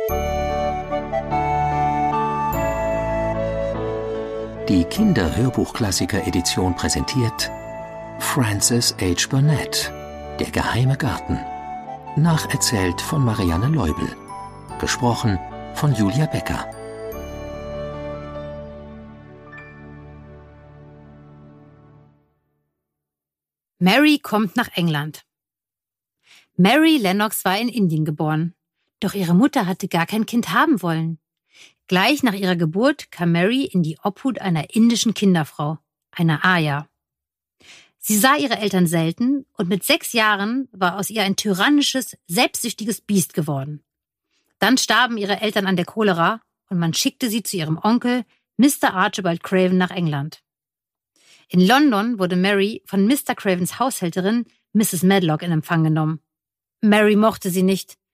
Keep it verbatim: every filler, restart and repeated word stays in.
Die Kinder-Hörbuchklassiker-Edition präsentiert Frances H. Burnett, Der geheime Garten. Nacherzählt von Marianne Leubel. Gesprochen von Julia Becker. Mary kommt nach England. Mary Lennox war in Indien geboren. Doch ihre Mutter hatte gar kein Kind haben wollen. Gleich nach ihrer Geburt kam Mary in die Obhut einer indischen Kinderfrau, einer Aya. Sie sah ihre Eltern selten und mit sechs Jahren war aus ihr ein tyrannisches, selbstsüchtiges Biest geworden. Dann starben ihre Eltern an der Cholera und man schickte sie zu ihrem Onkel, Mister Archibald Craven, nach England. In London wurde Mary von Mister Cravens Haushälterin, Misses Medlock, in Empfang genommen. Mary mochte sie nicht.